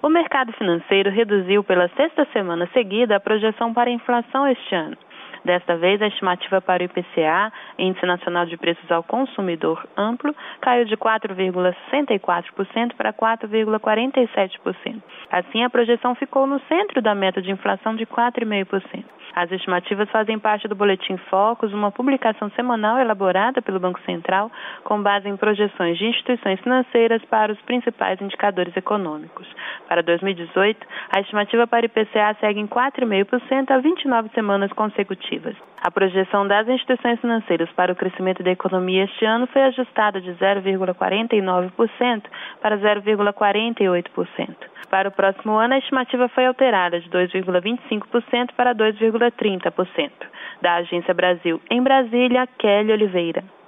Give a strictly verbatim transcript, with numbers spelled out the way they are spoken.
O mercado financeiro reduziu pela sexta semana seguida a projeção para a inflação este ano. Desta vez, a estimativa para o I P C A, Índice Nacional de Preços ao Consumidor Amplo, caiu de quatro vírgula sessenta e quatro por cento para quatro vírgula quarenta e sete por cento. Assim, a projeção ficou no centro da meta de inflação de quatro vírgula cinco por cento. As estimativas fazem parte do Boletim Focus, uma publicação semanal elaborada pelo Banco Central com base em projeções de instituições financeiras para os principais indicadores econômicos. Para dois mil e dezoito, a estimativa para o I P C A segue em quatro vírgula cinco por cento há vinte e nove semanas consecutivas. A projeção das instituições financeiras para o crescimento da economia este ano foi ajustada de zero vírgula quarenta e nove por cento para zero vírgula quarenta e oito por cento. Para o próximo ano, a estimativa foi alterada de dois vírgula vinte e cinco por cento para dois vírgula trinta por cento. Da Agência Brasil, em Brasília, Kelly Oliveira.